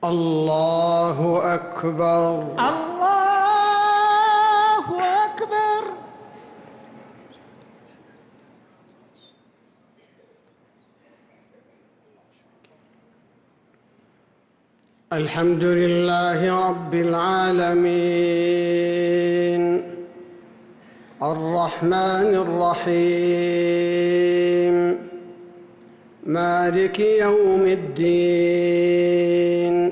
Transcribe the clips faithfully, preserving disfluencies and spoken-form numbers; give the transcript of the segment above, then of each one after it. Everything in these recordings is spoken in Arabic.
الله أكبر. الله أكبر. الحمد لله رب العالمين الرحمن الرحيم مالك يوم الدين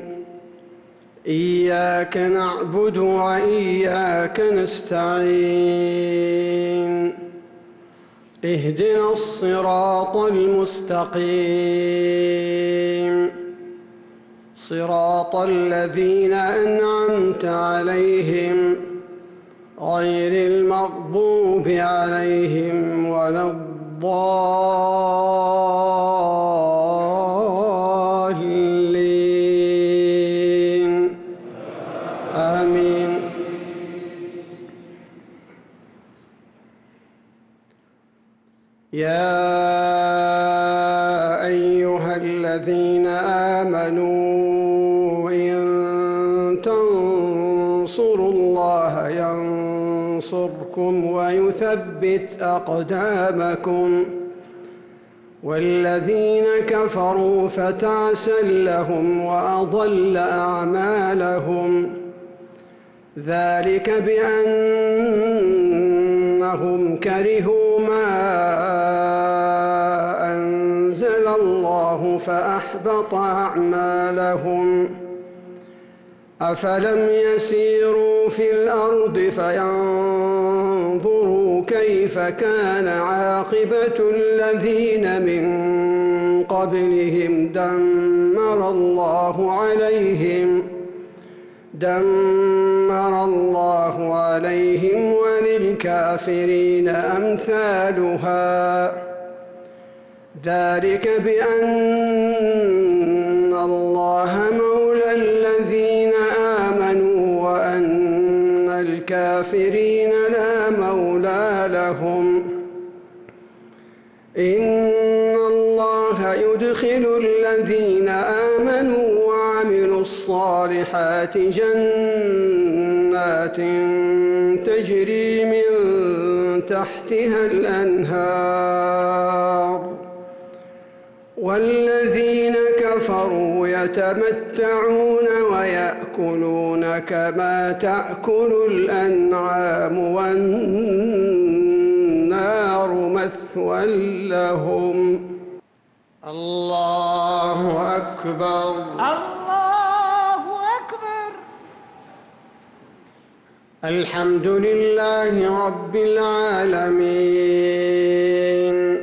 إياك نعبد وإياك نستعين اهدنا الصراط المستقيم صراط الذين أنعمت عليهم غير المغضوب عليهم ولا الضالين آمين. يا أيها الذين آمنوا إن تنصروا الله ينصركم ويثبت أقدامكم والذين كفروا فتعسا لهم وأضل أعمالهم ذلك بأنهم كرهوا ما أنزل الله فأحبط أعمالهم أفلم يسيروا في الأرض فينظروا كيف كان عاقبة الذين من قبلهم دمر الله عليهم دمر الله عليهم وللكافرين أمثالها ذلك بأن الله مولى الذين آمنوا وأن الكافرين لا مولى لهم إن الله يدخل الذين آمنوا وعملوا الصالحات جنات تجري من تحتها الأنهار والذين كفروا يتمتعون ويأكلون كما تأكل الأنعام والنار مثوى لهم. الله أكبر. الله أكبر. الحمد لله رب العالمين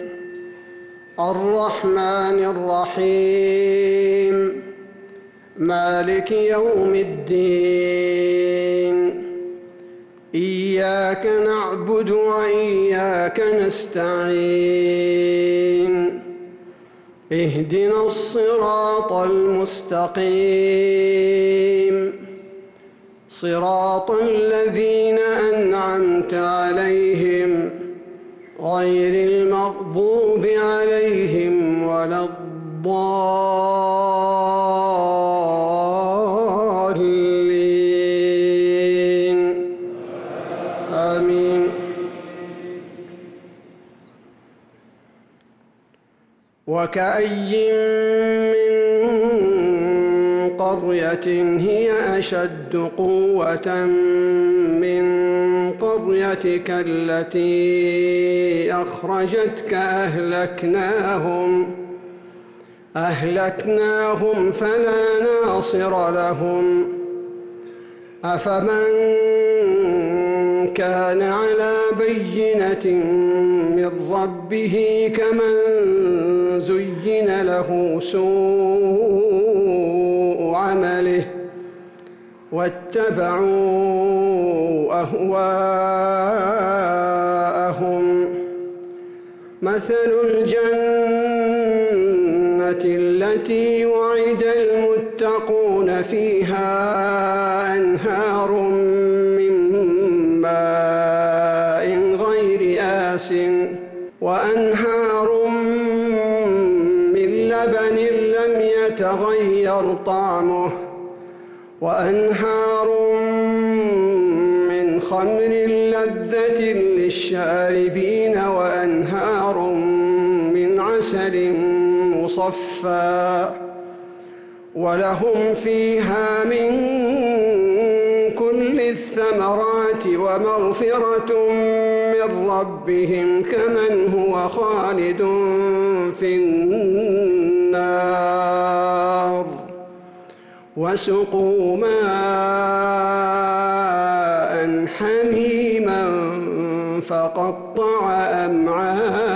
الرحمن الرحيم مالك يوم الدين إياك نعبد وإياك نستعين اهدنا الصراط المستقيم صراط الذين أنعمت عليهم غير المغضوب عليهم ولا الضالين آمين. وكأي من قرية هي أشد قوة من قريتك التي أخرجتك أهلكناهم أهلكناهم فلا ناصر لهم أفمن كان على بينة من ربه كمن زين له سوء عمله واتبعوا أهواءهم مثل الجنة التي وعد المتقون فيها أنهار من ماء غير آسٍ وأنهار من لبن لم يتغير طعمه وأنهار من خمر لذة للشاربين وأنهار من عسل مصفى ولهم فيها من كل الثمرات ومغفرة من ربهم كمن هو خالد في النار وسقوا ماء حميما فقطع أمعاءهم.